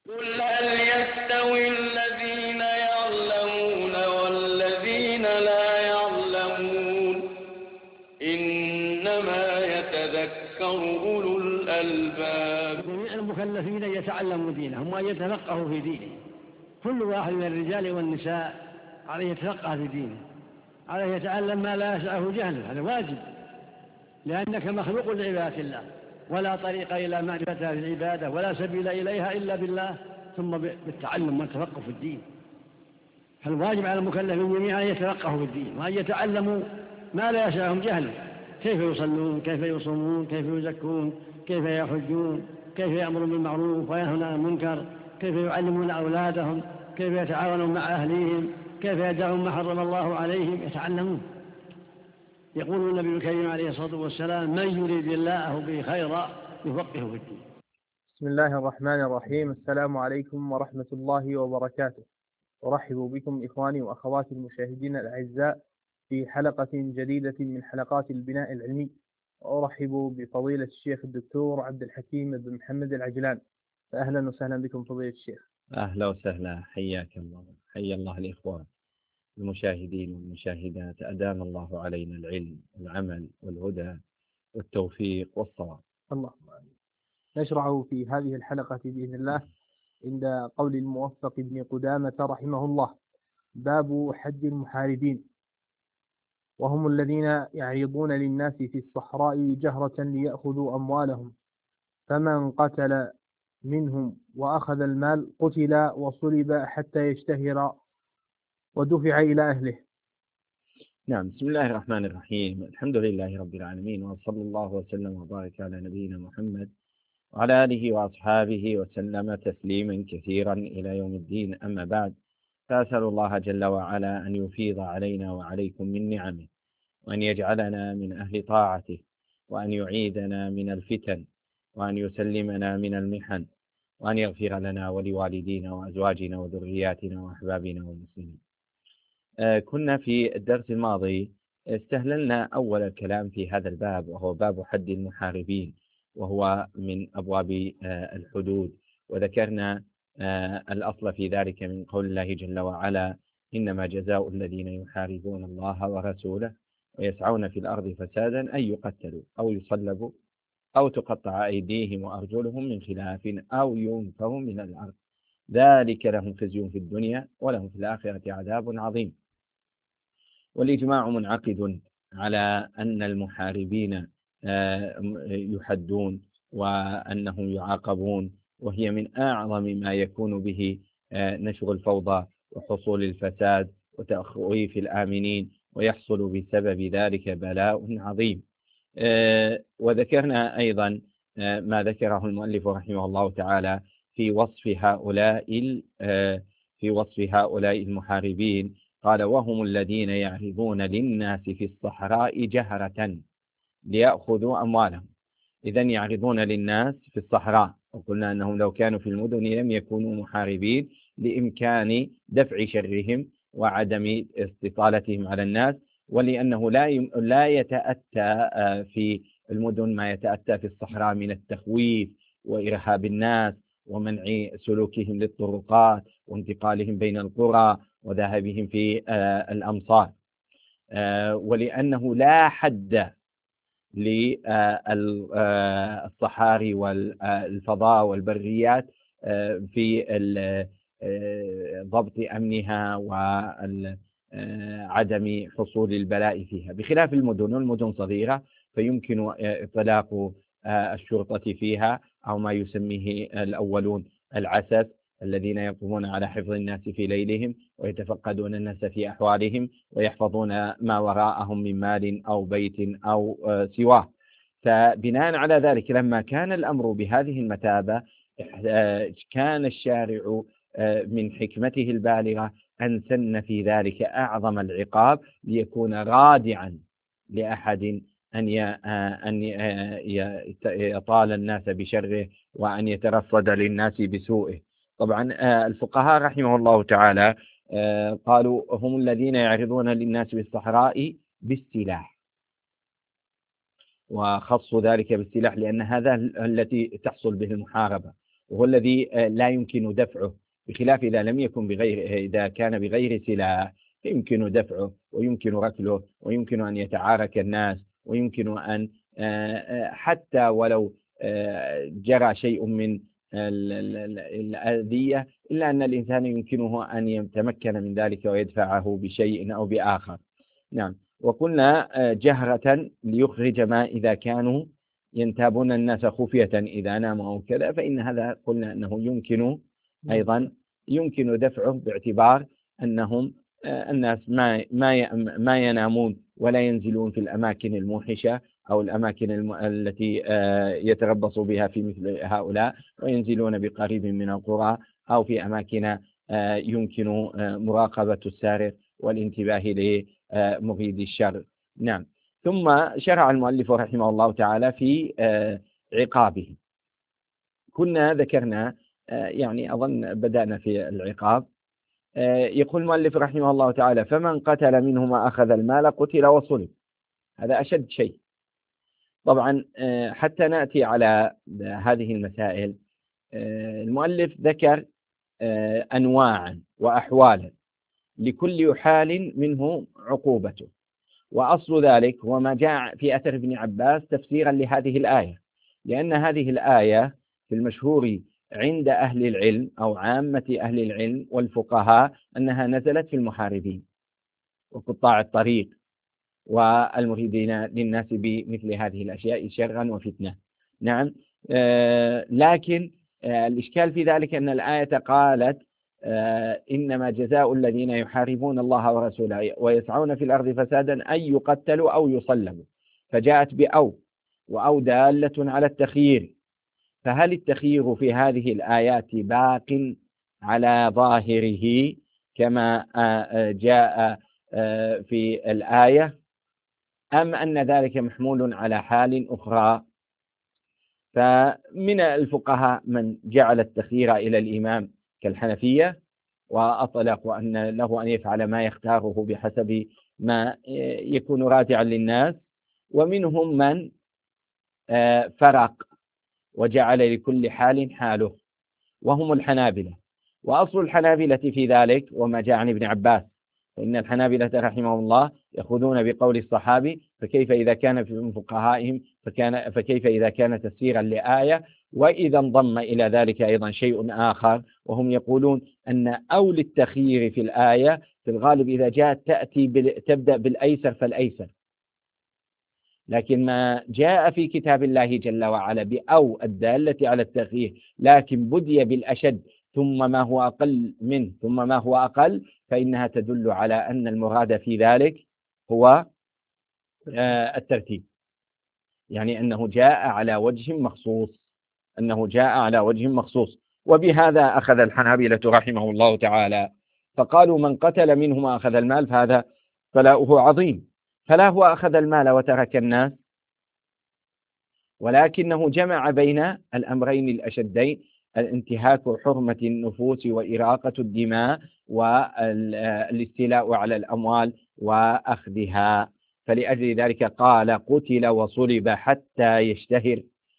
قل هل يستوي الذين يعلمون والذين لا يعلمون إنما يتذكر أولو الألباب. جميع المكلفين يتعلموا دينهم وأن يتفقهوا في دينهم. كل واحد من الرجال والنساء عليه يتفقه في دينه، عليه يتعلم ما لا يسعه جهله، هذا واجب، لأنك مخلوق لعبادة الله، ولا طريق إلى معرفتها في العبادة ولا سبيل إليها إلا بالله، ثم بالتعلم والتفقه في الدين. فالواجب على المكلفين جميعا أن يتفقهوا في الدين وأن يتعلموا ما لا يسعهم جهله، كيف يصلون، كيف يصومون، كيف يزكون، كيف يحجون، كيف يأمرون بالمعروف وينهون عن المنكر، كيف يعلمون أولادهم، كيف يتعاونون مع أهليهم، كيف يدعون ما حرم الله عليهم، يتعلمون. يقول النبي الكريم عليه الصلاة والسلام: من يريد الله به خيرا يفقهه في الدين. بسم الله الرحمن الرحيم. السلام عليكم ورحمة الله وبركاته. أرحب بكم إخواني وأخواتي المشاهدين الأعزاء في حلقة جديدة من حلقات البناء العلمي، وأرحب بفضيلة الشيخ الدكتور عبد الحكيم بن محمد العجلان. فأهلا وسهلا بكم فضيلة الشيخ. أهلا وسهلا، حياك الله، حيا الله الإخوان المشاهدين والمشاهدات. أدام الله علينا العلم والعمل والهدى والتوفيق والصواب. اللهم آمين. نشرع في هذه الحلقة بإذن الله عند قول الموفق ابن قدامة رحمه الله: باب حد المحاربين، وهم الذين يعرضون للناس في الصحراء جهرة ليأخذوا أموالهم، فمن قتل منهم وأخذ المال قتل وصلب حتى يشتهر ودفع إلى أهله. نعم، بسم الله الرحمن الرحيم. الحمد لله رب العالمين، وصلى الله وسلم وبارك على نبينا محمد وعلى آله وأصحابه وسلم تسليما كثيرا إلى يوم الدين. أما بعد، فأسأل الله جل وعلا أن يفيض علينا وعليكم من نعمه، وأن يجعلنا من أهل طاعته، وأن يعيدنا من الفتن، وأن يسلمنا من المحن، وأن يغفر لنا ولوالدينا وأزواجنا وذرياتنا وأحبابنا والمسلمين. كنا في الدرس الماضي استهللنا أول الكلام في هذا الباب، وهو باب حد المحاربين، وهو من أبواب الحدود، وذكرنا الأصل في ذلك من قول الله جل وعلا: إنما جزاء الذين يحاربون الله ورسوله ويسعون في الأرض فسادا أن يقتلوا أو يصلبوا أو تقطع أيديهم وأرجلهم من خلاف أو ينفوا من الأرض، ذلك لهم خزي في الدنيا ولهم في الآخرة عذاب عظيم. والإجماع منعقد على أن المحاربين يحدون وأنهم يعاقبون، وهي من أعظم ما يكون به نشر الفوضى وحصول الفساد وتخويف الآمنين، ويحصل بسبب ذلك بلاء عظيم. وذكرنا أيضا ما ذكره المؤلف رحمه الله تعالى في وصف هؤلاء المحاربين. قال: وهم الذين يعرضون للناس في الصحراء جهرة ليأخذوا أموالهم. إذن يعرضون للناس في الصحراء، وقلنا أنهم لو كانوا في المدن لم يكونوا محاربين لإمكان دفع شرهم وعدم استطالتهم على الناس، ولأنه لا يتأتى في المدن ما يتأتى في الصحراء من التخويف وإرهاب الناس ومنع سلوكهم للطرقات وانتقالهم بين القرى وذهابهم في الأمصار، ولأنه لا حد للصحاري والفضاء والبريات في ضبط أمنها وعدم حصول البلاء فيها، بخلاف المدن. المدن صغيرة فيمكن إطلاق الشرطة فيها، أو ما يسميه الأولون العسس، الذين يقومون على حفظ الناس في ليلهم ويتفقدون الناس في أحوالهم ويحفظون ما وراءهم من مال أو بيت أو سواه. فبناء على ذلك، لما كان الأمر بهذه المثابة، كان الشارع من حكمته البالغة أن سن في ذلك أعظم العقاب، ليكون رادعا لأحد أن يطال الناس بشره وأن يترصد للناس بسوءه. طبعا الفقهاء رحمه الله تعالى قالوا: هم الذين يعرضون للناس بالصحراء بالسلاح، وخصوا ذلك بالسلاح لأن هذا التي تحصل به المحاربة، وهو الذي لا يمكن دفعه، بخلاف إذا لم يكن إذا كان بغير سلاح فيمكن دفعه ويمكن ركله ويمكن أن يتعارك الناس، ويمكن أن حتى ولو جرى شيء من الأذية إلا أن الإنسان يمكنه أن يتمكن من ذلك ويدفعه بشيء أو بآخر. نعم. وقلنا جهرة ليخرج ما إذا كانوا ينتابون الناس خفية إذا ناموا أو كذا، فإن هذا قلنا أنه يمكن أيضا يمكن دفعه باعتبار أنهم الناس ما ينامون ولا ينزلون في الأماكن الموحشة أو الأماكن التي يتربص بها في مثل هؤلاء، وينزلون بقريب من القرى أو في أماكن يمكن مراقبة السارق والانتباه لمريد الشر. نعم. ثم شرع المؤلف رحمه الله تعالى في عقابه. كنا ذكرنا يعني أظن بدأنا في العقاب. يقول المؤلف رحمه الله تعالى: فمن قتل منهما أخذ المال قتل وصلب. هذا أشد شيء. طبعا حتى نأتي على هذه المسائل المؤلف ذكر أنواعا وأحوالا لكل حال منه عقوبته، وأصل ذلك هو ما جاء في أثر ابن عباس تفسيرا لهذه الآية، لأن هذه الآية في المشهور عند أهل العلم أو عامة أهل العلم والفقهاء أنها نزلت في المحاربين وقطاع الطريق والمريدين للناس بمثل هذه الأشياء شرا وفتنة. نعم. لكن الإشكال في ذلك أن الآية قالت إنما جزاء الذين يحاربون الله ورسوله ويسعون في الأرض فسادا أن يقتلوا أو يصلبوا، فجاءت بأو، وأو دالة على التخيير. فهل التخيير في هذه الآيات باق على ظاهره كما جاء في الآية، أم أن ذلك محمول على حال أخرى؟ فمن الفقهاء من جعل التخيير إلى الإمام كالحنفية وأطلق أن له أن يفعل ما يختاره بحسب ما يكون راجعا للناس، ومنهم من فرق وجعل لكل حال حاله، وهم الحنابلة. وأصل الحنابلة في ذلك وما جاء عن ابن عباس، فإن الحنابلة رحمهم الله يأخذون بقول الصحابي، فكيف إذا كان في فقهائهم فكيف إذا كان تفسيرا لآية، وإذا انضم إلى ذلك أيضا شيء آخر، وهم يقولون أن أول التخيير في الآية في الغالب إذا جاءت تبدأ بالأيسر فالأيسر، لكن ما جاء في كتاب الله جل وعلا بأو الدالة على التخيير لكن بدي بالأشد ثم ما هو أقل منه ثم ما هو أقل، فإنها تدل على أن المراد في ذلك هو الترتيب، يعني أنه جاء على وجه مخصوص. وبهذا أخذ الحنابلة رحمه الله تعالى، فقالوا من قتل منهما أخذ المال فهذا فلاؤه عظيم، فلا هو أخذ المال وترك الناس، ولكنه جمع بين الأمرين الأشدين: الانتهاك حرمة النفوس وإراقة الدماء والاستيلاء على الأموال وأخذها. فلأجل ذلك قال قتل وصلب حتى يشتهر.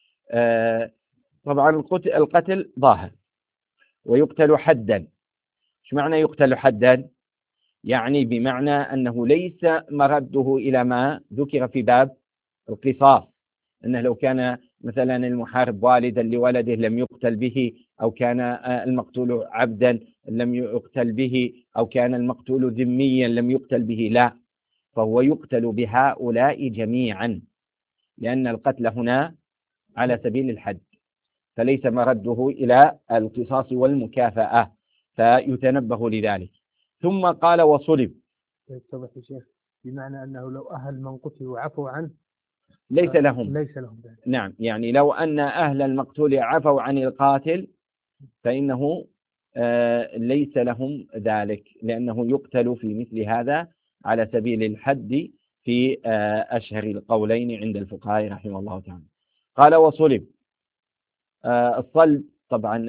طبعا القتل ظاهر، ويقتل حدا. ايش معنى يقتل حدا؟ يعني بمعنى أنه ليس مرده إلى ما ذكر في باب القصاص، أنه لو كان مثلا المحارب والدا لولده لم يقتل به، أو كان المقتول عبدا لم يقتل به، أو كان المقتول ذميا لم يقتل به، لا، فهو يقتل بهؤلاء جميعا، لأن القتل هنا على سبيل الحد، فليس مرده إلى القصاص والمكافأة، فيتنبه لذلك. ثم قال وصلب. يتضح يا شيخ بمعنى أنه لو أهل من قتل وعفوا عنه ليس لهم ذلك. نعم، يعني لو أن أهل المقتول عفوا عن القاتل فإنه ليس لهم ذلك، لأنه يقتل في مثل هذا على سبيل الحد في أشهر القولين عند الفقهاء رحمه الله تعالى. قال وصلب. الصلب طبعا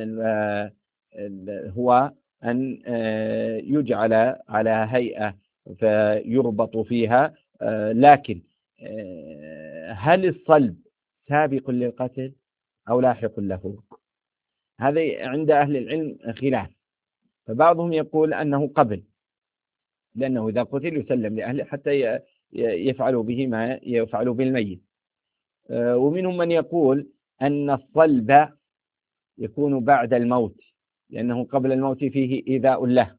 هو أن يجعل على هيئة فيربط فيها، لكن هل الصلب سابق للقتل أو لاحق له؟ هذا عند أهل العلم خلاف، فبعضهم يقول أنه قبل، لأنه إذا قتل يسلم لأهله حتى يفعلوا به ما يفعلوا بالميت. ومنهم من يقول أن الصلب يكون بعد الموت، لأنه قبل الموت فيه إيذاء له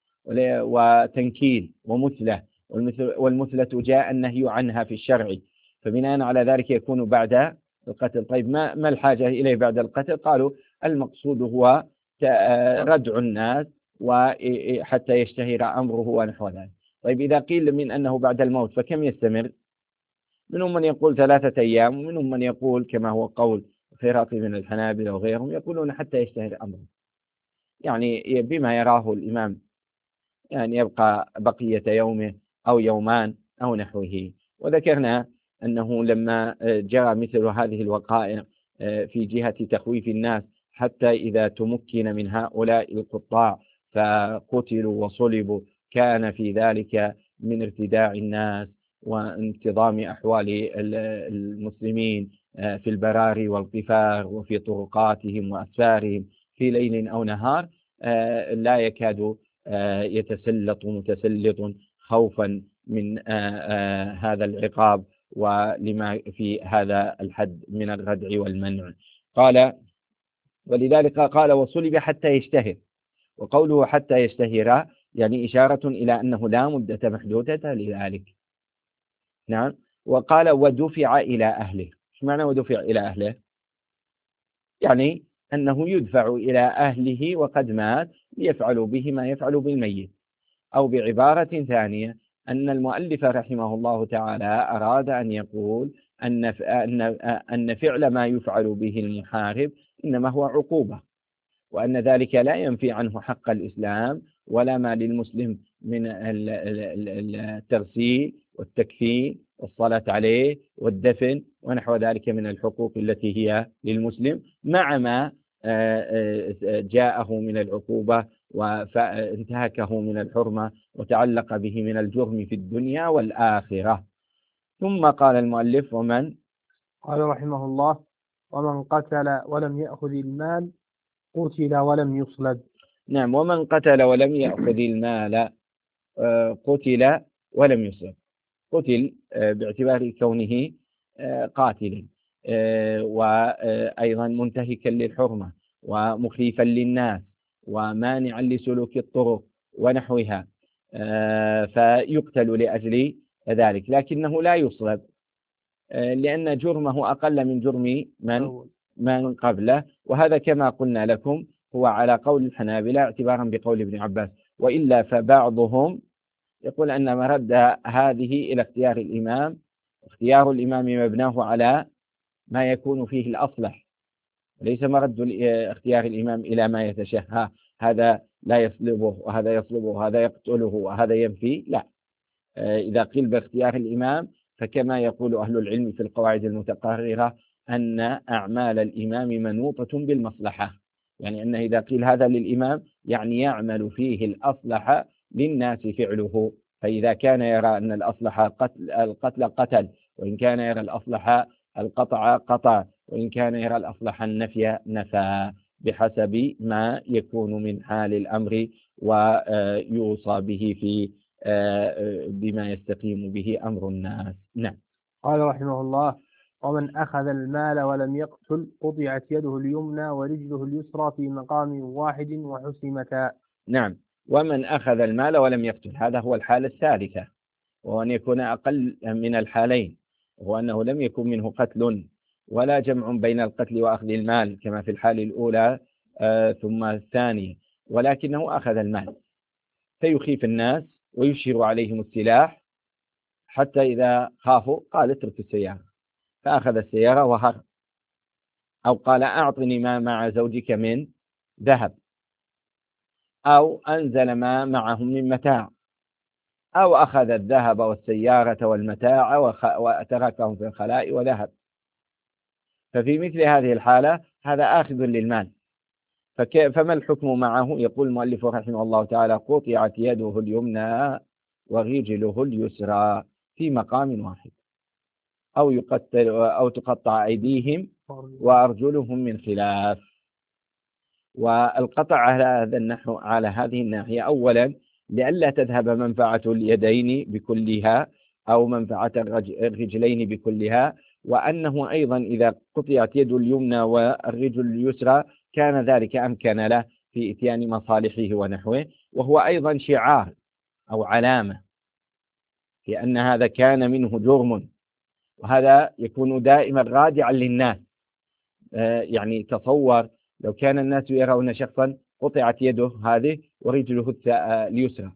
وتنكيل ومثلة، والمثلة جاء النهي عنها في الشرع، فبناء على ذلك يكون بعد القتل. طيب ما الحاجة إليه بعد القتل؟ قالوا المقصود هو ردع الناس وحتى يشتهر أمره ونحو ذلك. طيب إذا قيل من أنه بعد الموت فكم يستمر؟ منهم من يقول 3 أيام، ومنهم من يقول كما هو قول خيراطي من الحنابلة وغيرهم يقولون حتى يشتهر أمره، يعني بما يراه الإمام، يعني يبقى بقية يومه أو يومان أو نحوه. وذكرنا أنه لما جرى مثل هذه الوقائع في جهة تخويف الناس حتى إذا تمكن من هؤلاء القطاع فقتلوا وصلبوا، كان في ذلك من ارتداع الناس وانتظام أحوال المسلمين في البراري والقفار وفي طرقاتهم وأسفارهم في ليل أو نهار، لا يكاد يتسلط متسلط خوفا من هذا العقاب ولما في هذا الحد من الردع والمنع. قال ولذلك قال وصلب حتى يشتهر، وقوله حتى يشتهر يعني إشارة إلى أنه لا مدة محدودة لذلك. نعم. وقال ودفع إلى أهله. ايش معنى ودفع إلى أهله؟ يعني أنه يدفع إلى أهله وقد مات ليفعلوا به ما يفعل بالميت. أو بعبارة ثانية أن المؤلف رحمه الله تعالى أراد أن يقول أن فعل ما يفعل به المحارب إنما هو عقوبة، وأن ذلك لا ينفي عنه حق الإسلام ولا ما للمسلم من التغسيل والتكفين والصلاة عليه والدفن ونحو ذلك من الحقوق التي هي للمسلم، مع ما جاءه من العقوبة وانتهكه من الحرمة وتعلق به من الجرم في الدنيا والآخرة. ثم قال المؤلف قال رحمه الله ومن قتل ولم يأخذ المال قتل ولم يصلب. نعم. ومن قتل ولم يأخذ المال قتل ولم يصلب. قتل باعتبار كونه قاتلا وأيضا منتهكا للحرمة ومخيفا للناس ومانعا لسلوك الطرق ونحوها، فيقتل لأجل ذلك، لكنه لا يصلب لأن جرمه أقل من جرم من قبله، وهذا كما قلنا لكم هو على قول الحنابلة اعتبارا بقول ابن عباس. وإلا فبعضهم يقول أن مرد هذه إلى اختيار الإمام، اختيار الإمام مبناه على ما يكون فيه الأصلح، ليس مرد اختيار الإمام إلى ما يتشهى، هذا لا يصلبه وهذا يصلبه وهذا يقتله وهذا ينفي، لا. إذا قيل باختيار الإمام فكما يقول أهل العلم في القواعد المتقررة أن أعمال الإمام منوطة بالمصلحة، يعني أنه إذا قيل هذا للإمام يعني يعمل فيه الأصلح للناس فعله، فإذا كان يرى أن الأصلح القتل قتل، وإن كان يرى الأصلح القطع قطع، وإن كان يرى الأصلح النفي نفى، بحسب ما يكون من حال الأمر ويوصى به في بما يستقيم به أمر الناس. نعم. قال رحمه الله ومن أخذ المال ولم يقتل قطعت يده اليمنى ورجله اليسرى في مقام واحد وحسمتا. نعم. ومن أخذ المال ولم يقتل، هذا هو الحالة الثالثة، وأن يكون أقل من الحالين، وهو أنه لم يكن منه قتل ولا جمع بين القتل وأخذ المال كما في الحالة الأولى ثم الثانية، ولكنه أخذ المال فيخيف الناس ويشير عليهم السلاح حتى إذا خافوا قال اترك السيارة، فأخذ السيارة وهرب، أو قال أعطني ما مع زوجك من ذهب، أو أنزل ما معهم من متاع، أو أخذ الذهب والسيارة والمتاع وتركهم في الخلاء وذهب، ففي مثل هذه الحالة هذا آخذ للمال، فما الحكم معه؟ يقول المؤلف رحمه الله تعالى قطعت يده اليمنى ورجله اليسرى في مقام واحد، أو تقطع أيديهم وأرجلهم من خلاف. والقطع على هذا النحو على هذه الناحية أولا لئلا تذهب منفعة اليدين بكلها أو منفعة الرجلين بكلها، وأنه أيضا إذا قطعت يد اليمنى والرجل اليسرى كان ذلك أمكن له في إتيان مصالحه ونحوه، وهو أيضا شعار أو علامة في أن هذا كان منه جرم، وهذا يكون دائما رادعا للناس. يعني تصور لو كان الناس يرون شخصا قطعت يده هذه ورجله اليسرى،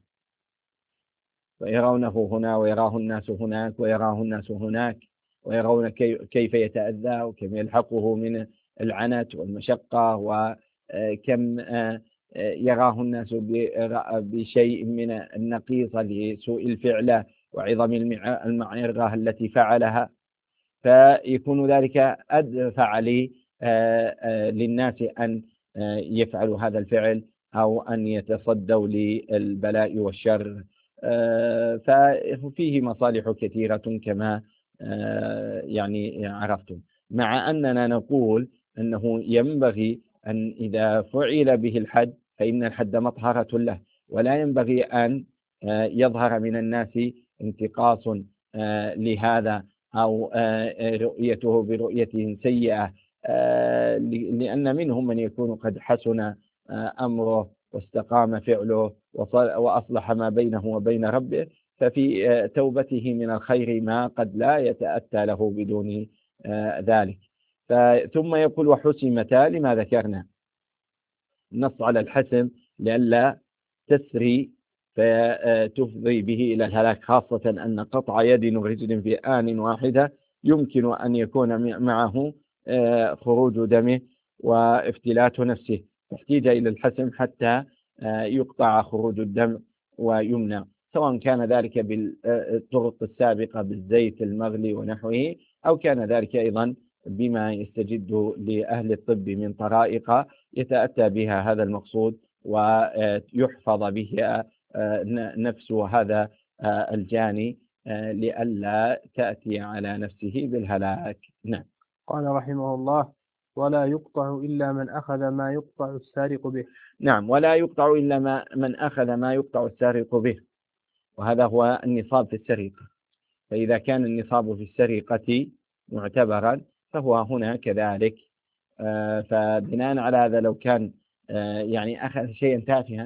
ويرونه هنا ويراه الناس هناك ويراه الناس هناك، ويرون كيف يتأذى وكم يلحقه من العنت والمشقة، وكم يراه الناس بشيء من النقيصة لسوء الفعل وعظم المعرة التي فعلها، فيكون ذلك أدفع للناس أن يفعلوا هذا الفعل أو أن يتصدوا للبلاء والشر. ففيه مصالح كثيرة كما يعني عرفتم، مع أننا نقول أنه ينبغي أن إذا فعل به الحد فإن الحد مطهرة له، ولا ينبغي أن يظهر من الناس انتقاص لهذا أو رؤيته برؤية سيئة، لأن منهم من يكون قد حسن أمره واستقام فعله وأصلح ما بينه وبين ربه، ففي توبته من الخير ما قد لا يتأتى له بدون ذلك. ثم يقول وحسمتا لما ذكرنا، نص على الحسم لئلا تسري فتفضي به إلى الهلاك، خاصة أن قطع يد ورجل في آن واحدة يمكن أن يكون معه خروج دمه وافتلات نفسه، تحتاج إلى الحسم حتى يقطع خروج الدم ويمنع، سواء كان ذلك بالطرق السابقة بالزيت المغلي ونحوه، أو كان ذلك أيضا بما يستجد لأهل الطب من طرائق يتأتى بها هذا المقصود ويحفظ بها نفس هذا الجاني لئلا تأتي على نفسه بالهلاك. نعم. قال رحمه الله ولا يقطع إلا من أخذ ما يقطع السارق به. نعم، ولا يقطع إلا من أخذ ما يقطع السارق به، وهذا هو النصاب في السرقة، فإذا كان النصاب في السرقة معتبرا فهو هنا كذلك. فبناء على هذا لو كان يعني أخذ شيئا تافها،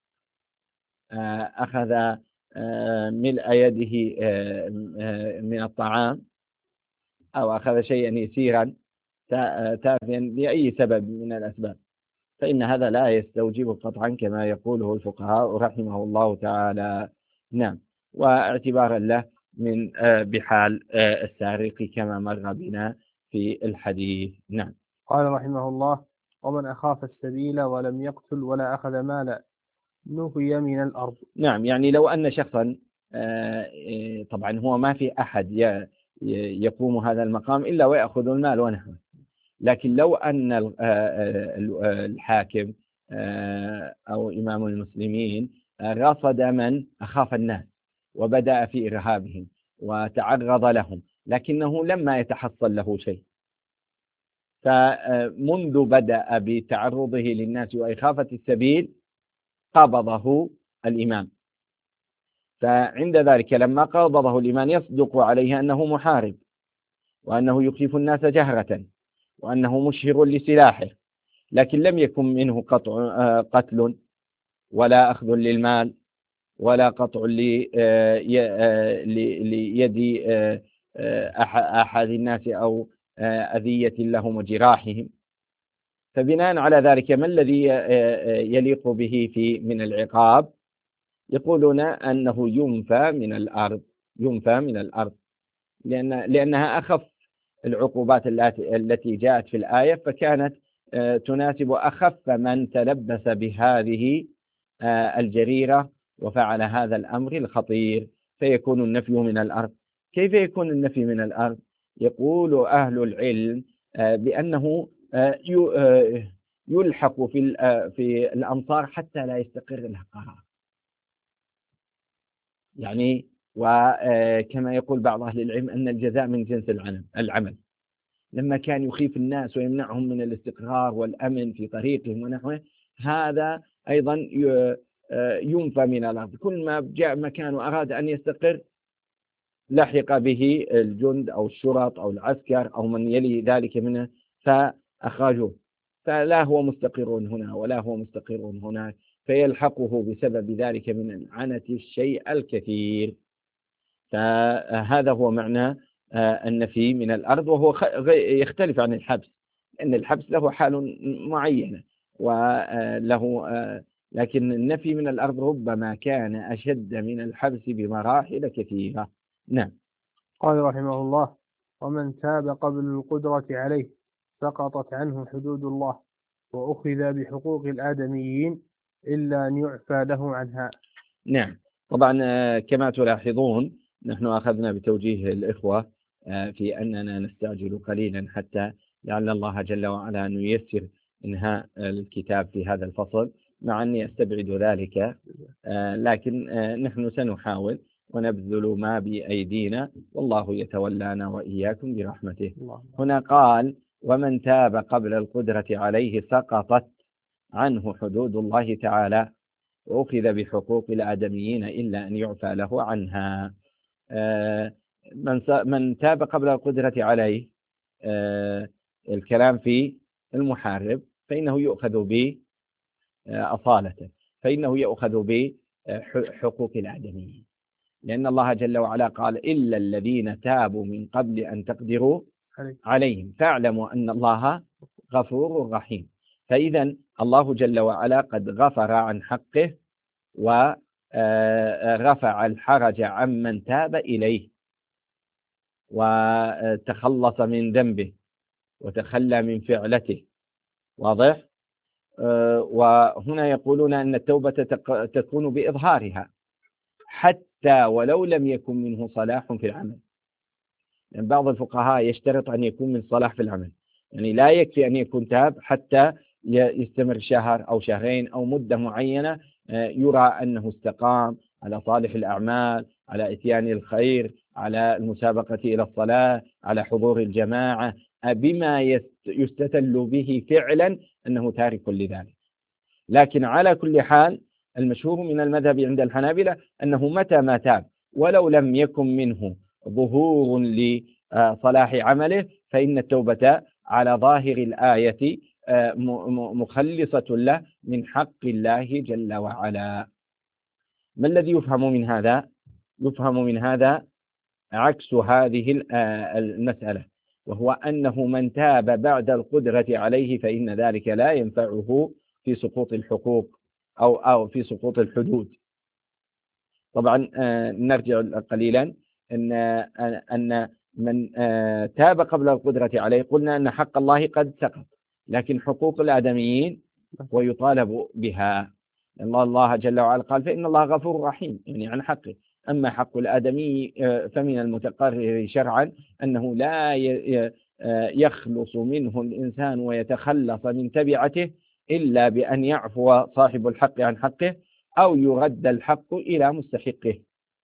أخذ ملء يده من الطعام أو أخذ شيئا يسيرا تافها لأي سبب من الأسباب، فإن هذا لا يستوجب قطعا كما يقوله الفقهاء رحمه الله تعالى. نعم، واعتبارا له من بحال السارق كما مر بنا في الحديث. نعم. قال رحمه الله ومن أخاف السبيل ولم يقتل ولا أخذ مالا نهي من الأرض. نعم، يعني لو أن شخصا طبعا هو ما في أحد يقوم هذا المقام إلا ويأخذ المال ونحوه، لكن لو أن الحاكم أو إمام المسلمين رصد من أخاف الناس وبدأ في إرهابهم وتعرض لهم لكنه لما يتحصل له شيء، فمنذ بدأ بتعرضه للناس وإخافة السبيل قبضه الإمام، فعند ذلك لما قبضه الإمام يصدق عليه أنه محارب وأنه يخيف الناس جهرة وأنه مشهر لسلاحه، لكن لم يكن منه قتل ولا أخذ للمال ولا قطع ليد أحد الناس أو أذية لهم وجراحهم. فبناء على ذلك ما الذي يليق به من العقاب؟ يقولون أنه ينفى من الأرض لأنها أخف العقوبات التي جاءت في الآية، فكانت تناسب أخف من تلبس بهذه الجريرة وفعل هذا الأمر الخطير، فيكون النفي من الأرض. كيف يكون النفي من الأرض؟ يقول أهل العلم بأنه يلحق في الأمصار حتى لا يستقر لها قرار، يعني وكما يقول بعض أهل العلم أن الجزاء من جنس العمل، لما كان يخيف الناس ويمنعهم من الاستقرار والأمن في طريقهم ونحوه، هذا أيضا ينفى من الأرض. كل ما جاء مكان وأراد أن يستقر لحق به الجند أو الشرط أو العسكر أو من يلي ذلك منه فأخرجوه، فلا هو مستقر هنا ولا هو مستقر هناك، فيلحقه بسبب ذلك من العنة الشيء الكثير. فهذا هو معنى النفي من الأرض، وهو يختلف عن الحبس، لأن الحبس له حال معينة وله لكن النفي من الأرض ربما كان أشد من الحبس بمراحل كثيرة. نعم. قال رحمه الله: ومن تاب قبل القدرة عليه سقطت عنه حدود الله وأخذ بحقوق الآدميين إلا أن يعفى له عنها. نعم. طبعا كما تلاحظون نحن أخذنا بتوجيه الإخوة في أننا نستعجل قليلا حتى لعل الله جل وعلا أن ييسر إنهاء الكتاب في هذا الفصل، مع أني أستبعد ذلك، لكن نحن سنحاول ونبذل ما بأيدينا، والله يتولانا وإياكم برحمته. هنا قال: ومن تاب قبل القدرة عليه سقطت عنه حدود الله تعالى وأخذ بحقوق الآدميين إلا أن يعفى له عنها. من تاب قبل القدرة عليه، الكلام في المحارب، فإنه يؤخذ بأصالته، فإنه يؤخذ بحقوق الآدميين، لأن الله جل وعلا قال: إلا الذين تابوا من قبل أن تقدروا عليهم فاعلموا أن الله غفور رحيم. فإذا الله جل وعلا قد غفر عن حقه ورفع الحرج عمن تاب إليه وتخلص من ذنبه وتخلى من فعلته. واضح؟ وهنا يقولون أن التوبة تكون بإظهارها حتى ولو لم يكن منه صلاح في العمل. يعني بعض الفقهاء يشترط أن يكون من صلاح في العمل، يعني لا يكفي أن يكون تاب حتى يستمر شهر أو شهرين أو مدة معينة يرى أنه استقام على صالح الأعمال، على إتيان الخير، على المسابقة إلى الصلاة، على حضور الجماعة، بما يستدل به فعلا أنه تارك لذلك. لكن على كل حال المشهور من المذهب عند الحنابلة أنه متى ما تاب ولو لم يكن منه ظهور لصلاح عمله فإن التوبة على ظاهر الآية مخلصة له من حق الله جل وعلا. ما الذي يفهم من هذا؟ يفهم من هذا عكس هذه المسألة، وهو أنه من تاب بعد القدرة عليه فإن ذلك لا ينفعه في سقوط الحقوق أو في سقوط الحدود. طبعا نرجع قليلا أن من تاب قبل القدرة عليه قلنا أن حق الله قد سقط، لكن حقوق الآدميين ويطالب بها. الله جل وعلا قال: فإن الله غفور رحيم، يعني عن حقه. أما حق الآدمي فمن المتقرر شرعا أنه لا يخلص منه الإنسان ويتخلص من تبعته إلا بأن يعفو صاحب الحق عن حقه أو يرد الحق إلى مستحقه.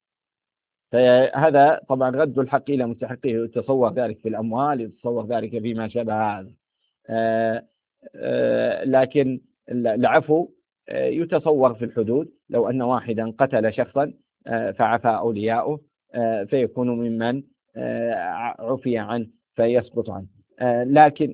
فهذا طبعا رد الحق إلى مستحقه يتصور ذلك في الأموال، يتصور ذلك فيما شابه هذا، لكن العفو يتصور في الحدود. لو أن واحدا قتل شخصا فعفى أولياؤه فيكون ممن عفي عنه فيسقط عنه، لكن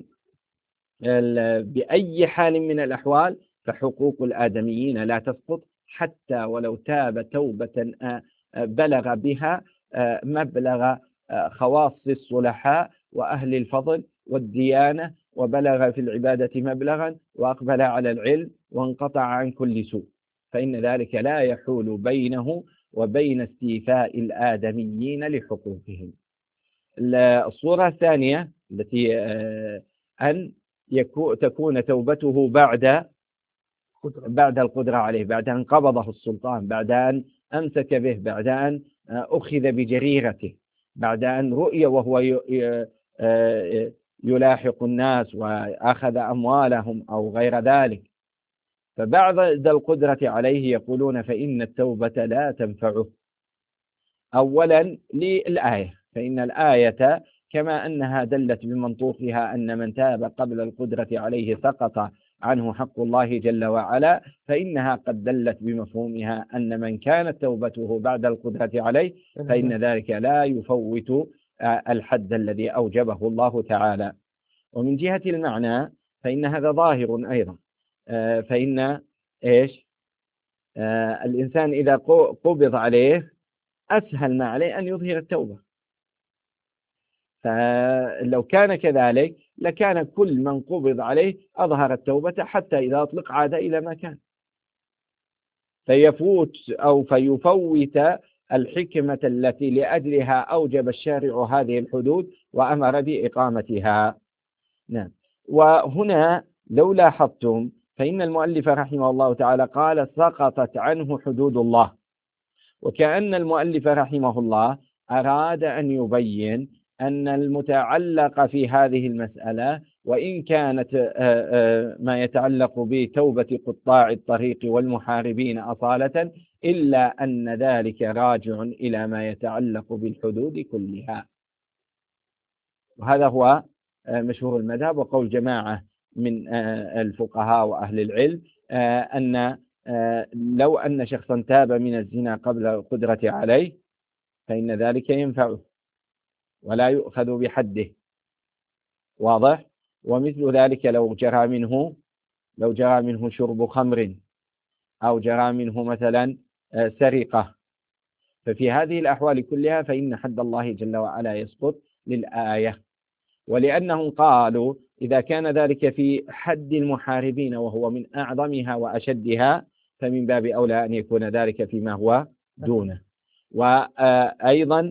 بأي حال من الأحوال فحقوق الآدميين لا تسقط حتى ولو تاب توبة بلغ بها مبلغ خواص الصلحاء وأهل الفضل والديانة، وبلغ في العبادة مبلغا وأقبل على العلم وانقطع عن كل سوء، فإن ذلك لا يحول بينه وبين استيفاء الآدميين لحقوقهم. الصورة الثانية التي أن تكون توبته بعد القدرة عليه، بعد أن قبضه السلطان، بعد أن أمسك به، بعد أن أخذ بجريرته، بعد أن رؤي وهو يلاحق الناس وأخذ أموالهم أو غير ذلك. فبعد القدرة عليه يقولون فإن التوبة لا تنفعه. أولا للآية، فإن الآية كما أنها دلت بمنطوقها أن من تاب قبل القدرة عليه سقط عنه حق الله جل وعلا، فإنها قد دلت بمفهومها أن من كانت توبته بعد القدرة عليه فإن ذلك لا يفوت الحد الذي أوجبه الله تعالى. ومن جهة المعنى فإن هذا ظاهر أيضا، فإن إيش الإنسان إذا قبض عليه أسهل ما عليه أن يظهر التوبة، فلو كان كذلك لكان كل من قبض عليه أظهر التوبة حتى إذا أطلق عاد إلى ما كان، فيفوت أو فيفوت الحكمة التي لأجلها أوجب الشارع هذه الحدود وأمر بإقامتها. نعم. وهنا لو لاحظتم فإن المؤلف رحمه الله تعالى قال سقطت عنه حدود الله، وكأن المؤلف رحمه الله أراد أن يبين أن المتعلق في هذه المسألة وإن كانت ما يتعلق بتوبة قطاع الطريق والمحاربين أصالة، إلا أن ذلك راجع إلى ما يتعلق بالحدود كلها. وهذا هو مشهور المذهب وقول جماعة من الفقهاء وأهل العلم، أن لو أن شخصا تاب من الزنا قبل القدرة عليه فإن ذلك ينفعه ولا يؤخذ بحده. واضح؟ ومثل ذلك لو جرى منه شرب خمر أو جرى منه مثلا سرقة، ففي هذه الأحوال كلها فإن حد الله جل وعلا يسقط للآية، ولأنهم قالوا إذا كان ذلك في حد المحاربين وهو من أعظمها وأشدها فمن باب أولى أن يكون ذلك فيما هو دونه. وأيضا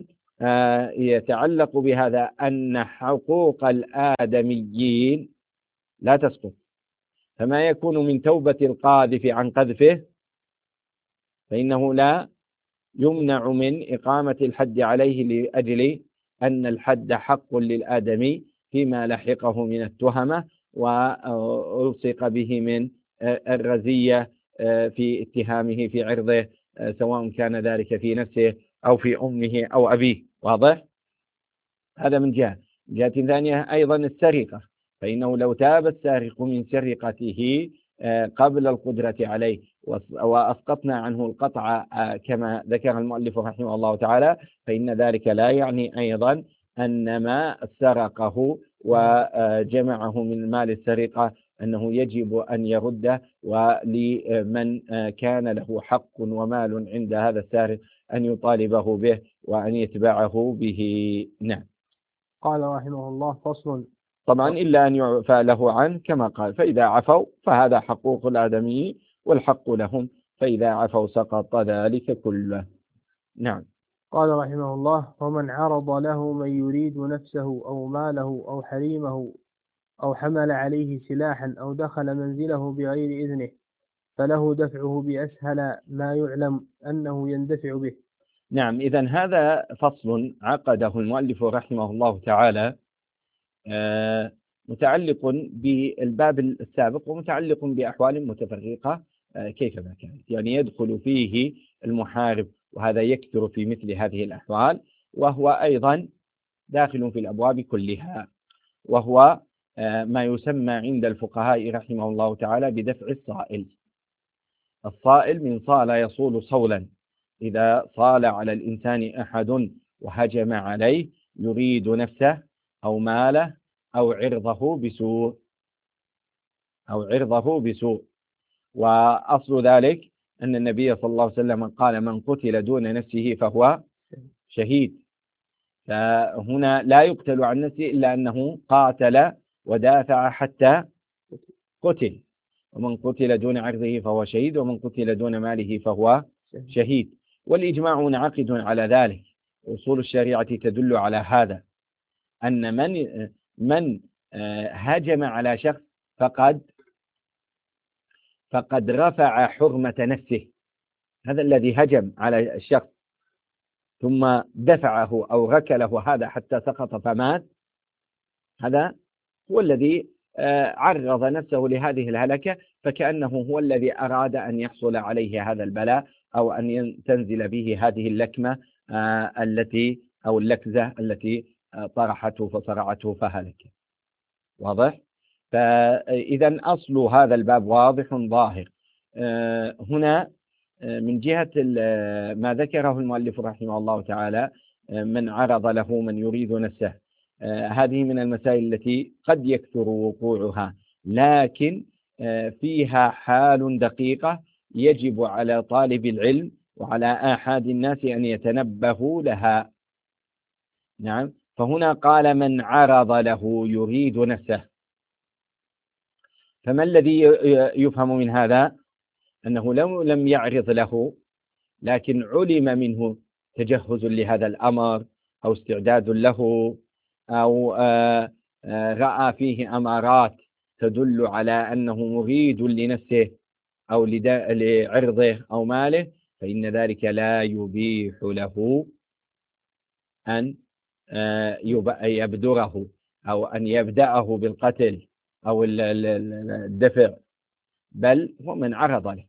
يتعلق بهذا أن حقوق الآدميين لا تسقط، فما يكون من توبة القاذف عن قذفه فإنه لا يمنع من إقامة الحد عليه لأجل أن الحد حق للآدمي فيما لحقه من التهمة وألصق به من الرزية في اتهامه في عرضه، سواء كان ذلك في نفسه أو في أمه أو أبيه. واضح؟ هذا من جهة ثانية. أيضا السرقة، فإنه لو تاب السارق من سرقته قبل القدرة عليه وأسقطنا عنه القطع كما ذكر المؤلف رحمه الله تعالى، فإن ذلك لا يعني أيضا أن ما سرقه وجمعه من مال السرقة أنه يجب أن يرده، ولمن كان له حق ومال عند هذا السارق أن يطالبه به وأن يتبعه به. نعم. قال رحمه الله فصل. طبعا إلا أن يعفى له عنه كما قال، فإذا عفوا فهذا حقوق الآدميين والحق لهم، فإذا عفوا سقط ذلك كله. نعم. قال رحمه الله ومن عرض له من يريد نفسه أو ماله أو حريمه أو حمل عليه سلاحا أو دخل منزله بغير إذنه فله دفعه بأسهل ما يعلم أنه يندفع به. نعم. إذن هذا فصل عقده المؤلف رحمه الله تعالى متعلق بالباب السابق ومتعلق بأحوال متفرقة كيفما كانت، يعني يدخل فيه المحارب وهذا يكثر في مثل هذه الأحوال، وهو أيضا داخل في الأبواب كلها، وهو ما يسمى عند الفقهاء رحمه الله تعالى بدفع الصائل. الصائل من صال يصول صولا، إذا صال على الإنسان أحد وهجم عليه يريد نفسه أو ماله أو عرضه بسوء. وأصل ذلك أن النبي صلى الله عليه وسلم قال من قتل دون نفسه فهو شهيد، فهنا لا يقتل عن نفسه إلا أنه قاتل ودافع حتى قتل، ومن قتل دون عرضه فهو شهيد، ومن قتل دون ماله فهو شهيد. والإجماع منعقد على ذلك، أصول الشريعة تدل على هذا، أن من هجم على شخص فقد رفع حرمة نفسه. هذا الذي هجم على الشخص ثم دفعه أو ركله هذا حتى سقط فمات، هذا هو الذي عرض نفسه لهذه الهلكة، فكأنه هو الذي أراد أن يحصل عليه هذا البلاء أو أن تنزل به هذه اللكمة التي أو اللكزة التي طرحته فصرعته فهلك. واضح؟ فإذا أصل هذا الباب واضح ظاهر. هنا من جهة ما ذكره المؤلف رحمه الله تعالى من عرض له من يريد نسه، هذه من المسائل التي قد يكثر وقوعها، لكن فيها حال دقيقة يجب على طالب العلم وعلى آحاد الناس أن يتنبهوا لها. نعم. فهنا قال من عرض له يريد نسه، فما الذي يفهم من هذا؟ أنه لم يعرض له، لكن علم منه تجهز لهذا الأمر أو استعداد له، أو رأى فيه أمارات تدل على أنه مريد لنفسه أو لعرضه أو ماله، فإن ذلك لا يبيح له أن يبدره أو أن يبدأه بالقتل أو الدفع، بل هو من عرض لك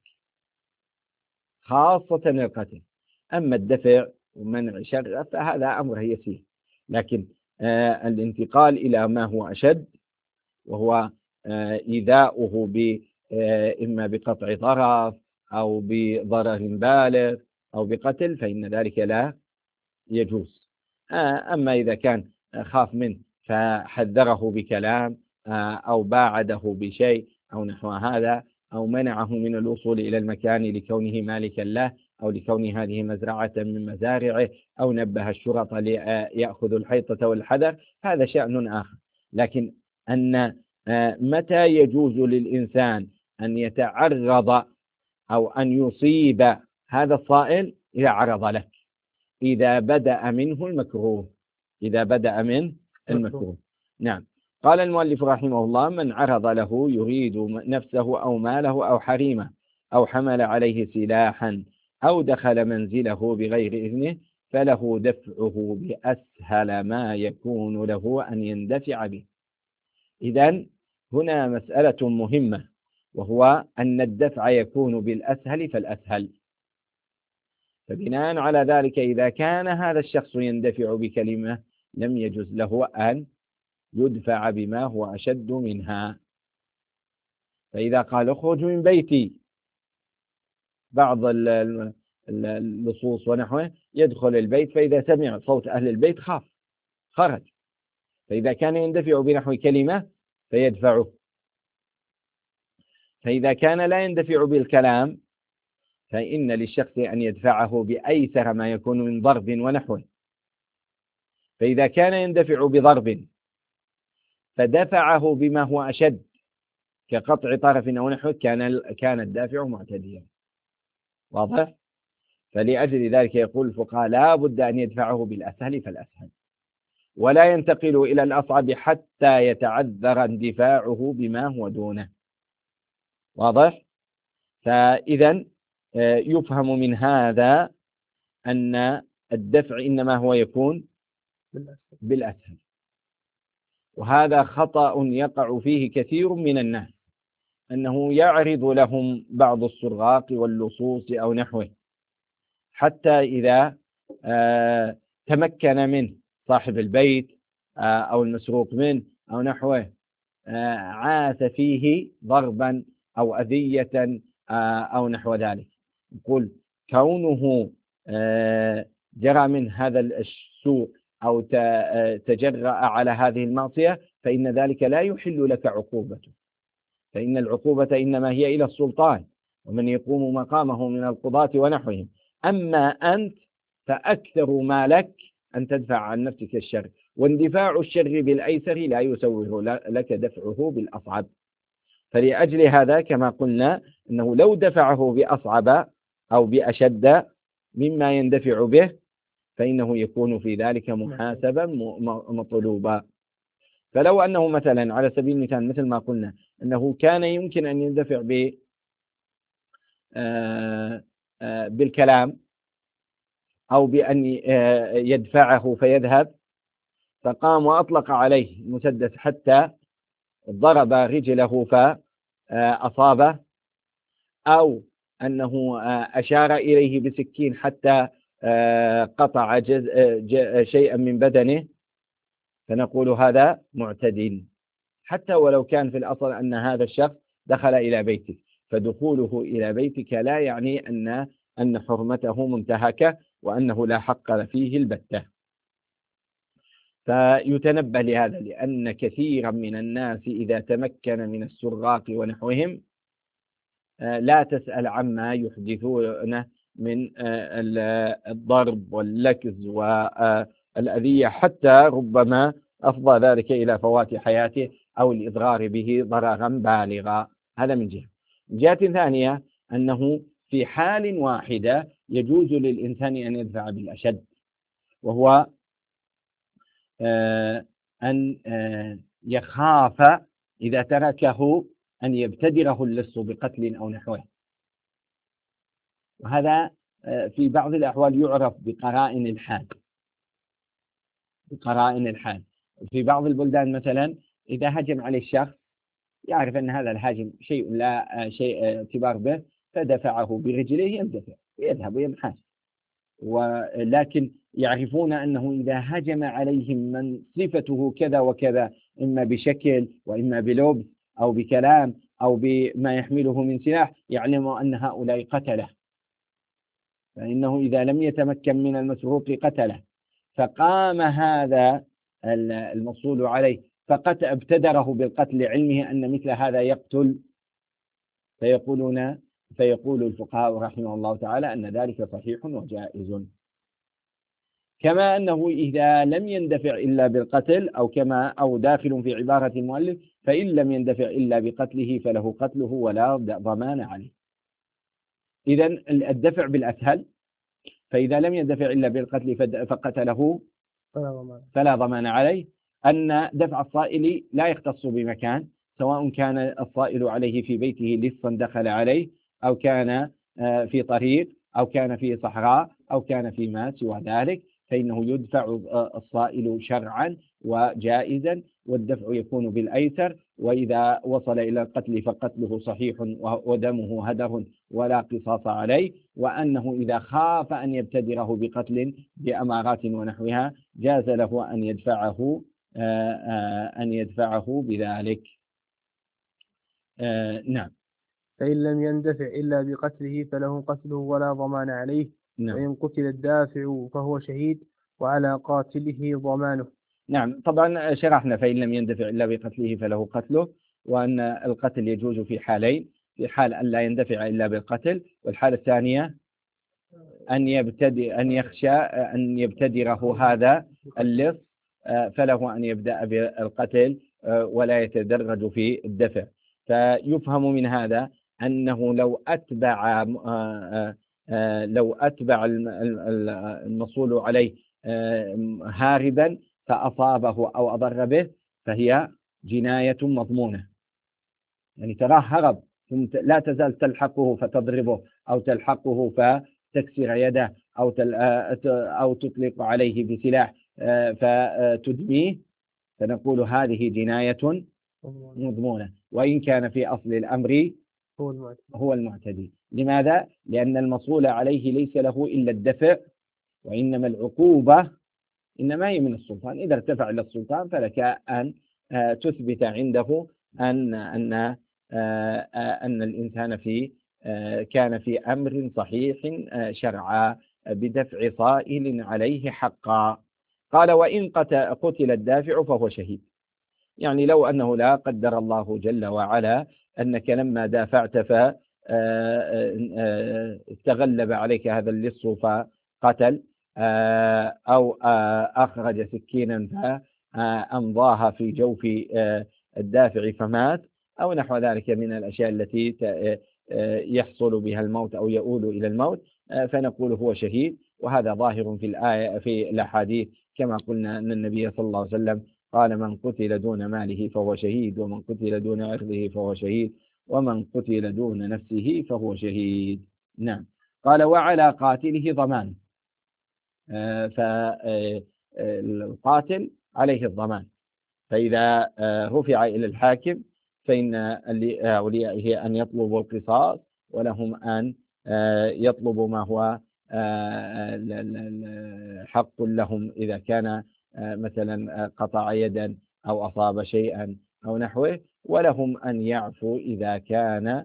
خاصة القتل. أما الدفع ومنع شر فهذا أمر يسير، لكن الانتقال إلى ما هو أشد وهو إيذاؤه إما بقطع طرف أو بضرر بالغ أو بقتل، فإن ذلك لا يجوز. أما إذا كان خاف منه فحذره بكلام أو باعده بشيء أو نحو هذا، أو منعه من الوصول إلى المكان لكونه مالكا له، أو لكون هذه مزرعة من مزارعه، أو نبه الشرطة ليأخذوا الحيطة والحذر، هذا شأن آخر. لكن أن متى يجوز للإنسان أن يتعرض أو أن يصيب هذا الصائل؟ إذا عرض لك، إذا بدأ منه المكروه، إذا بدأ من المكروه. نعم. قال المؤلف رحمه الله من عرض له يريد نفسه أو ماله أو حريمه أو حمل عليه سلاحا أو دخل منزله بغير إذنه فله دفعه بأسهل ما يكون له أن يندفع به. إذن هنا مسألة مهمة، وهو أن الدفع يكون بالأسهل فالأسهل. فبناء على ذلك إذا كان هذا الشخص يندفع بكلمة لم يجوز له أن يدفع بما هو أشد منها. فإذا قال اخرج من بيتي، بعض اللصوص ونحوه يدخل البيت، فإذا سمع صوت أهل البيت خاف خرج، فإذا كان يندفع بنحو كلمة فيدفعه. فإذا كان لا يندفع بالكلام فإن للشخص أن يدفعه بأيسر ما يكون من ضرب ونحوه. فإذا كان يندفع بضرب فدفعه بما هو أشد كقطع طرف أو نحوه كان الدافع معتديا. واضح؟ فلأجل ذلك يقول الفقهاء لا بد أن يدفعه بالأسهل فالأسهل، ولا ينتقل إلى الأصعب حتى يتعذر اندفاعه بما هو دونه. واضح؟ فإذا يفهم من هذا أن الدفع إنما هو يكون بالأسهل، وهذا خطأ يقع فيه كثير من الناس، أنه يعرض لهم بعض السرغاق واللصوص أو نحوه، حتى إذا تمكن منه صاحب البيت أو المسروق منه أو نحوه عاث فيه ضربا أو أذية أو نحو ذلك. يقول كونه جرى من هذا السوء أو تجرأ على هذه المعصية فإن ذلك لا يحل لك عقوبته، فإن العقوبة إنما هي إلى السلطان ومن يقوم مقامه من القضاة ونحوهم. أما أنت فأكثر ما لك أن تدفع عن نفسك الشر، واندفاع الشر بالأيسر لا يسوغ لك دفعه بالأصعب. فلأجل هذا كما قلنا أنه لو دفعه بأصعب أو بأشد مما يندفع به فإنه يكون في ذلك محاسبا مطلوبا. فلو أنه مثلا على سبيل المثال مثل ما قلنا أنه كان يمكن أن يندفع بالكلام أو بأن يدفعه فيذهب، فقام وأطلق عليه المسدس حتى ضرب رجله فأصابه، أو أنه أشار إليه بسكين حتى قطع شيئا من بدنه، فنقول هذا معتد، حتى ولو كان في الأصل أن هذا الشخص دخل إلى بيتك، فدخوله إلى بيتك لا يعني أن حرمته منتهكة وأنه لا حق فيه البتة. فيتنبه لهذا، لأن كثيرا من الناس إذا تمكن من السراق ونحوهم لا تسأل عما يحدثونه من الضرب واللكز والأذية، حتى ربما أفضى ذلك إلى فوات حياته أو الإضرار به ضررا بالغا. هذا من جهة. من جهة ثانية أنه في حال واحدة يجوز للإنسان أن يدفع بالأشد، وهو أن يخاف إذا تركه أن يبتدره اللص بقتل أو نحوه، وهذا في بعض الأحوال يعرف بقرائن الحال. في بعض البلدان مثلا إذا هجم عليه الشخص يعرف أن هذا الهاجم شيء لا شيء اعتبار به، فدفعه برجله يندفع ويذهب وينحاش، ولكن يعرفون أنه إذا هجم عليهم من صفته كذا وكذا، إما بشكل وإما بلبس أو بكلام أو بما يحمله من سلاح، يعلم أن هؤلاء قتله، فإنه إذا لم يتمكن من المسروق قتله. فقام هذا المصول عليه فقد ابتدره بالقتل لعلمه أن مثل هذا يقتل، فيقول الفقهاء رحمه الله تعالى أن ذلك صحيح وجائز. كما أنه إذا لم يندفع إلا بالقتل، أو داخل في عبارة المؤلف فإن لم يندفع إلا بقتله فله قتله ولا ضمان عليه. إذن الدفع بالأسهل، فإذا لم يندفع إلا بالقتل فقتله فلا ضمان عليه. أن دفع الصائل لا يختص بمكان، سواء كان الصائل عليه في بيته لصا دخل عليه، أو كان في طريق، أو كان في صحراء، أو كان فيما سوى ذلك، فإنه يدفع الصائل شرعا وجائزا، والدفع يكون بالأيسر. وإذا وصل إلى القتل فقتله صحيح ودمه هدر ولا قصاص عليه. وأنه إذا خاف أن يبتدره بقتل بأمارات ونحوها جاز له أن يدفعه بذلك. نعم. فإن لم يندفع إلا بقتله فله قتله ولا ضمان عليه. نعم. وإن قتل الدافع فهو شهيد وعلى قاتله ضمانه. نعم. طبعا شرحنا فإن لم يندفع إلا بقتله فله قتله، وأن القتل يجوز في حالين: في حال أن لا يندفع إلا بالقتل، والحالة الثانية أن يخشى أن يبتدره هذا اللص، فله أن يبدأ بالقتل ولا يتدرج في الدفع. فيفهم من هذا أنه لو أتبع المصول عليه هاربا فأصابه أو أضر به فهي جناية مضمونة، يعني تراه هرب لا تزال تلحقه فتضربه، أو تلحقه فتكسر يده، أو تطلق عليه بسلاح فتدميه، فنقول هذه جناية مضمونة، وإن كان في أصل الأمر هو المعتدي. لماذا؟ لأن المصول عليه ليس له إلا الدفع، وإنما العقوبة إنما هي من السلطان. إذا ارتفع إلى السلطان فلك أن تثبت عنده أن الإنسان كان في أمر صحيح شرعا بدفع صائل عليه حقا. قال: وإن قتل الدافع فهو شهيد. يعني لو أنه لا قدر الله جل وعلا أنك لما دافعت استغلب عليك هذا اللص فقتل، أو أخرج سكينا فأمضاها في جوف الدافع فمات، أو نحو ذلك من الأشياء التي يحصل بها الموت أو يؤول إلى الموت، فنقول هو شهيد. وهذا ظاهر في الأحاديث، كما قلنا أن النبي صلى الله عليه وسلم قال: من قتل دون ماله فهو شهيد، ومن قتل دون عرضه فهو شهيد، ومن قتل دون نفسه فهو شهيد. نعم. قال: وعلى قاتله ضمان. فالقاتل عليه الضمان، فإذا رفع إلى الحاكم فإن أوليائه أن يطلبوا القصاص، ولهم أن يطلبوا ما هو حق لهم إذا كان مثلا قطع يدا أو أصاب شيئا أو نحوه، ولهم أن يعفوا إذا كان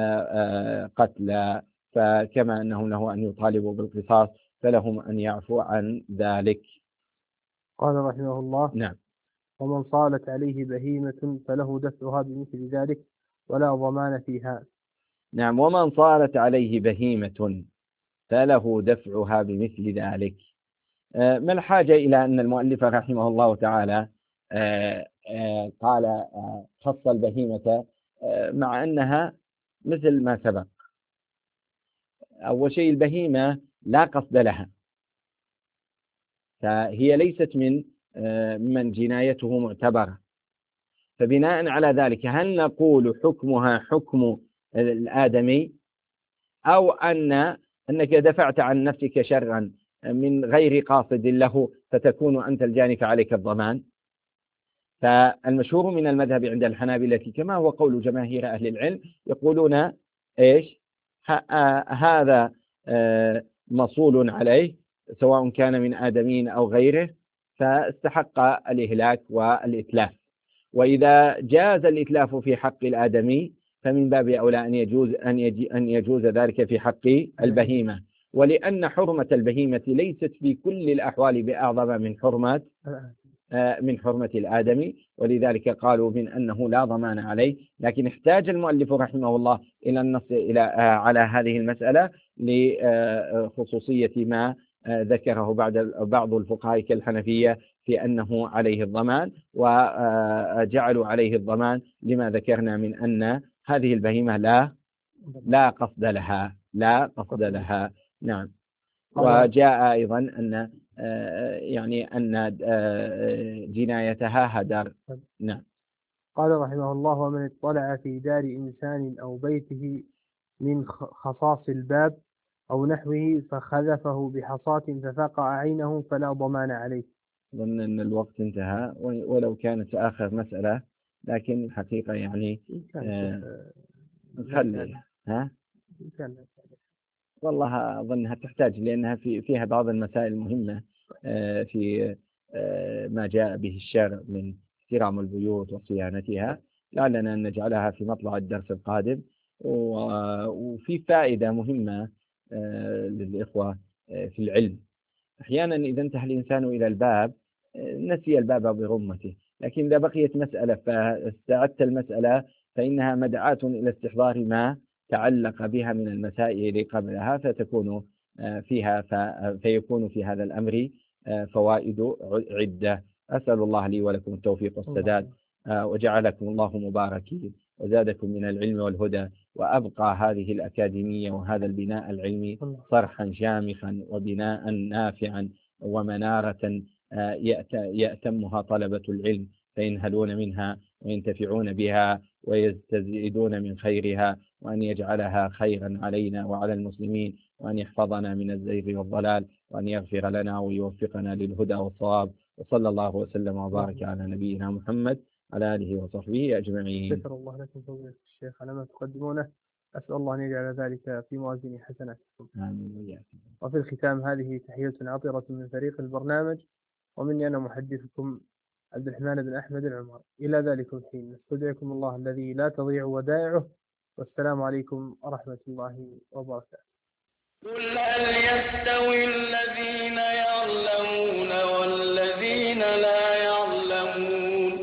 قتلا، فكما أنهم له أن يطالبوا بالقصاص فلهم أن يعفوا عن ذلك. قال رحمه الله: نعم. ومن صالت عليه بهيمة فله دفعها بمثل ذلك ولا ضمان فيها. نعم، ومن صالت عليه بهيمة فله دفعها بمثل ذلك. ما الحاجة إلى أن المؤلف رحمه الله تعالى قال خص البهيمة مع أنها مثل ما سبق؟ أول شيء البهيمة لا قصد لها، فهي ليست من جنايته معتبرة، فبناء على ذلك هل نقول حكمها حكم الآدمي، أو أنك دفعت عن نفسك شرا من غير قاصد له فتكون أنت الجاني فعليك الضمان؟ فالمشهور من المذهب عند الحنابلة كما هو قول جماهير أهل العلم يقولون إيش؟ هذا مصول عليه سواء كان من آدمين أو غيره، فاستحق الإهلاك والإتلاف، وإذا جاز الإتلاف في حق الآدمي فمن باب أولى أن يجوز ذلك في حق البهيمة، ولأن حرمة البهيمة ليست في كل الأحوال بأعظم من حرمة الآدمي، ولذلك قالوا من أنه لا ضمان عليه. لكن احتاج المؤلف رحمه الله إلى النص على هذه المسألة لخصوصية ما ذكره بعض الفقهاء كالحنفية في أنه عليه الضمان، وجعلوا عليه الضمان لما ذكرنا من أن هذه البهيمة لا قصد لها. نعم. وجاء أيضا أن أن جنايتها هدر. نعم. قال رحمه الله: ومن اطلع في دار إنسان أو بيته من خصاص الباب أو نحوه فخذفه بحصاة ففقع عينه فلا ضمان عليه. ظن أن الوقت انتهى، ولو كانت آخر مسألة، لكن الحقيقة نخلي والله أظنها تحتاج، لأنها فيها بعض المسائل المهمة في ما جاء به الشرع من احترام البيوت وصيانتها، لعلنا أن نجعلها في مطلع الدرس القادم. وفي فائدة مهمة للإخوة في العلم. أحيانا إذا انتهى الإنسان إلى الباب نسي الباب برمته، لكن إذا بقيت مسألة فاستعدت المسألة فإنها مدعاة إلى استحضار ما تعلق بها من المسائل قبلها، فيكون في هذا الأمر فوائد عدة. أسأل الله لي ولكم التوفيق والسداد، وجعلكم الله مباركين وزادكم من العلم والهدى، وأبقى هذه الأكاديمية وهذا البناء العلمي صرحا شامخا وبناء نافعا ومنارة يأتمها طلبة العلم فينهلون منها وينتفعون بها ويستزيدون من خيرها، وأن يجعلها خيرا علينا وعلى المسلمين، وأن يحفظنا من الزيغ والضلال، وأن يغفر لنا ويوفقنا للهدى والصواب. وصلى الله وسلم وبارك على نبينا محمد على آله وصحبه أجمعين. شكر الله لكم فضيلة الشيخ على ما تقدمونه، أسأل الله أن يجعل ذلك في موازين حسناتكم. آمين. وفي الختام هذه تحية عطرة من فريق البرنامج، ومني أنا محدثكم عبد الرحمن بن أحمد العمر. إلى ذلك الحين نستودعكم الله الذي لا تضيع ودائعه، والسلام عليكم ورحمة الله وبركاته. قل هل يستوي الذين يعلمون والذين لا يعلمون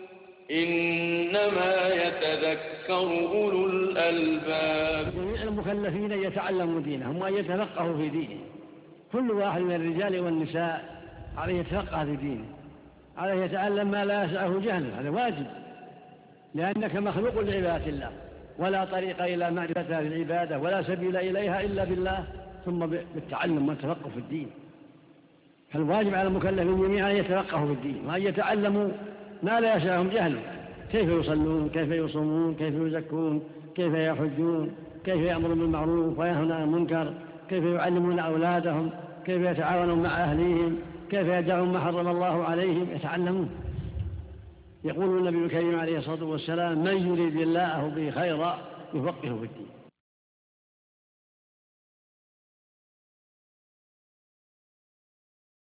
إنما يتذكر أولو الألباب. جميع المكلفين يتعلموا دينهم وأن يتفقهوا في دينه. كل واحد من الرجال والنساء عليه يتفقه في دينه، عليه يتعلم ما لا يسعه جهله، هذا واجب، لأنك مخلوق لعبادة الله، ولا طريق إلى معرفتها في العبادة ولا سبيل إليها إلا بالله ثم بالتعلم والتفقه في الدين. فالواجب على المكلفين جميعا أن يتفقهوا في الدين وأن يتعلموا ما لا يسعهم جهله، كيف يصلون، كيف يصومون، كيف يزكون، كيف يحجون، كيف يأمرون بالمعروف وينهون عن المنكر، كيف يعلمون أولادهم، كيف يتعاونون مع أهليهم، كيف يدعون ما حرم الله عليهم، يتعلمون. يقول النبي الكريم عليه الصلاة والسلام: من يريد الله به خيرا يفقهه في الدين.